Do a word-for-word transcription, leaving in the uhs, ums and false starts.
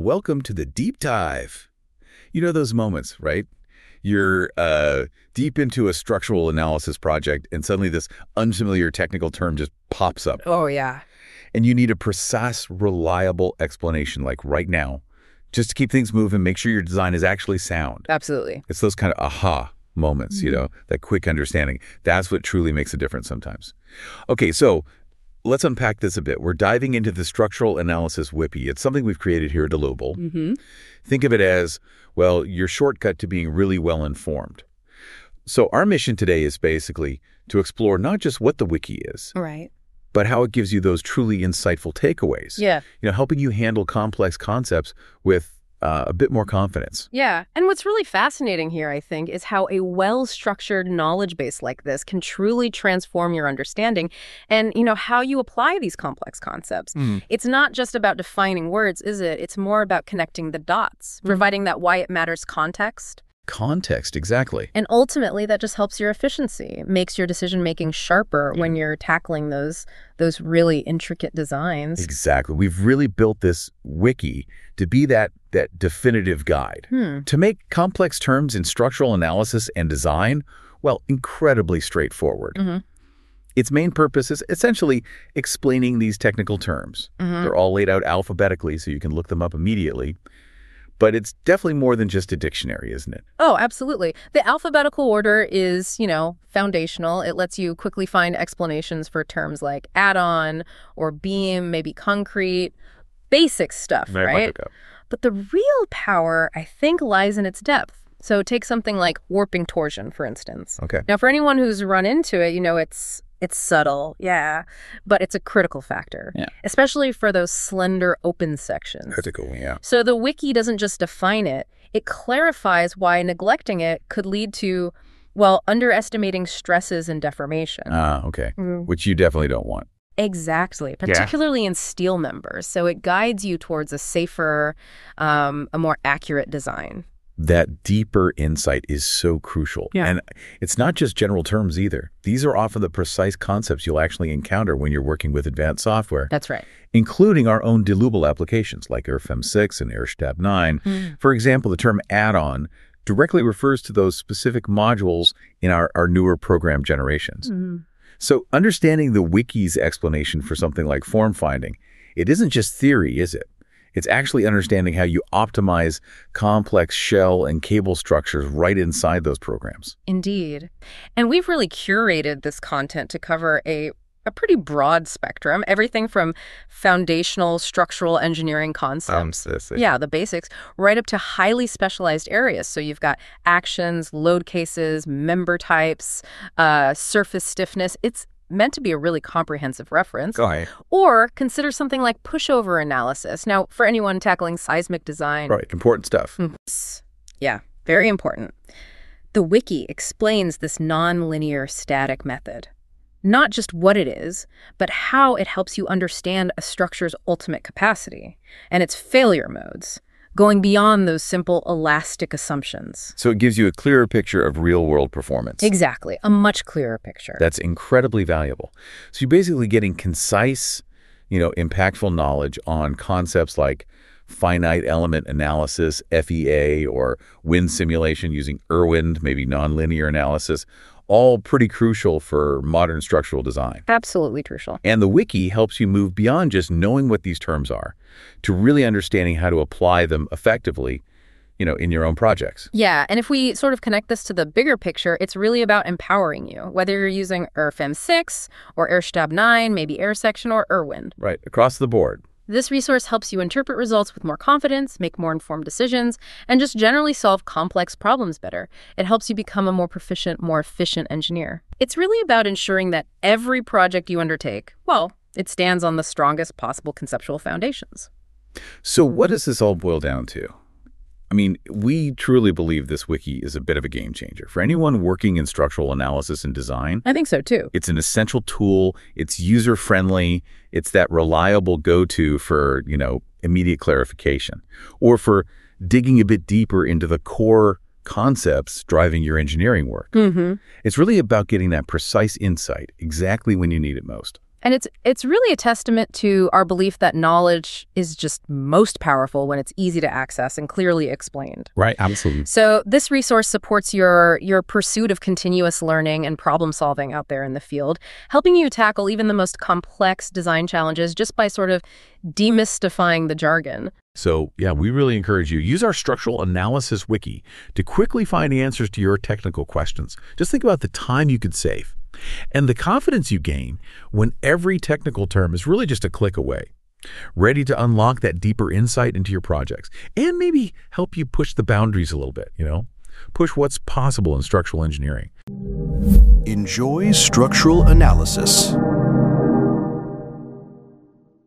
welcome to the Deep Dive. You know those moments, right? You're uh, deep into a structural analysis project, and suddenly this unfamiliar technical term just pops up. Oh, yeah. And you need a precise, reliable explanation, like right now, just to keep things moving, make sure your design is actually sound. Absolutely. It's those kind of aha moments, mm-hmm. you know, that quick understanding. That's what truly makes a difference sometimes. Okay, so let's unpack this a bit. We're diving into the Structural Analysis Wiki. It's something we've created here at Illuble. Mm-hmm. Think of it as, well, your shortcut to being really well-informed. So our mission today is basically to explore not just what the wiki is, right, but how it gives you those truly insightful takeaways. Yeah. You know, helping you handle complex concepts with uh, a bit more confidence. Yeah. And what's really fascinating here, I think, is how a well-structured knowledge base like this can truly transform your understanding and, you know, how you apply these complex concepts. Mm. It's not just about defining words, is it? It's more about connecting the dots, Mm. providing that why it matters context. Context, exactly. And ultimately, that just helps your efficiency, makes your decision-making sharper when you're tackling those those really intricate designs. Exactly. We've really built this wiki to be that, that definitive guide. Hmm. To make complex terms in structural analysis and design, well, incredibly straightforward. Mm-hmm. Its main purpose is essentially explaining these technical terms. Mm-hmm. They're all laid out alphabetically, so you can look them up immediately. But it's definitely more than just a dictionary, isn't it? Oh, absolutely. The alphabetical order is, you know, foundational. It lets you quickly find explanations for terms like add-on or beam, maybe concrete, basic stuff, Very right? much. But the real power, I think, lies in its depth. So take something like warping torsion, for instance. Okay. Now, for anyone who's run into it, you know, it's It's subtle, yeah, but it's a critical factor, yeah. especially for those slender open sections. Critical, yeah. So the wiki doesn't just define it, it clarifies why neglecting it could lead to, well, underestimating stresses and deformation. Ah, okay, Mm. which you definitely don't want. Exactly, particularly yeah. in steel members. So it guides you towards a safer, um, a more accurate design. That deeper insight is so crucial. Yeah. And it's not just general terms either. These are often the precise concepts you'll actually encounter when you're working with advanced software. That's right. Including our own Illuble applications like AirFM six and AirStab nine. Mm. For example, the term add-on directly refers to those specific modules in our, our newer program generations. Mm. So understanding the wiki's explanation for something like form finding, it isn't just theory, is it? It's actually understanding how you optimize complex shell and cable structures right inside those programs. Indeed. And we've really curated this content to cover a, a pretty broad spectrum, everything from foundational structural engineering concepts, Um, yeah, the basics, right up to highly specialized areas. So you've got actions, load cases, member types, uh, surface stiffness. It's meant to be a really comprehensive reference. Go ahead. Or consider something like pushover analysis. Now, for anyone tackling seismic design. Right, important stuff. Yeah, very important. The wiki explains this non-linear static method. Not just what it is, but how it helps you understand a structure's ultimate capacity and its failure modes, going beyond those simple elastic assumptions. So it gives you a clearer picture of real-world performance. Exactly, a much clearer picture. That's incredibly valuable. So you're basically getting concise, you know, impactful knowledge on concepts like finite element analysis, F E A, or wind simulation using Irwin, maybe nonlinear analysis, all pretty crucial for modern structural design. Absolutely crucial. And the wiki helps you move beyond just knowing what these terms are to really understanding how to apply them effectively, you know, in your own projects. Yeah, and if we sort of connect this to the bigger picture, it's really about empowering you, whether you're using AirFM six or AirStab nine, maybe AirSection or Irwin. Right, across the board. This resource helps you interpret results with more confidence, make more informed decisions, and just generally solve complex problems better. It helps you become a more proficient, more efficient engineer. It's really about ensuring that every project you undertake, well, it stands on the strongest possible conceptual foundations. So what does this all boil down to? I mean, we truly believe this wiki is a bit of a game changer. For anyone working in structural analysis and design, I think so too. It's an essential tool. It's user-friendly. It's that reliable go-to for, you know, immediate clarification or for digging a bit deeper into the core concepts driving your engineering work. Mm-hmm. It's really about getting that precise insight exactly when you need it most. And it's it's really a testament to our belief that knowledge is just most powerful when it's easy to access and clearly explained. Right, absolutely. So this resource supports your your pursuit of continuous learning and problem solving out there in the field, helping you tackle even the most complex design challenges just by sort of demystifying the jargon. So, yeah, we really encourage you, use our structural analysis wiki to quickly find answers to your technical questions. Just think about the time you could save and the confidence you gain when every technical term is really just a click away, ready to unlock that deeper insight into your projects and maybe help you push the boundaries a little bit, you know, push what's possible in structural engineering. Enjoy structural analysis.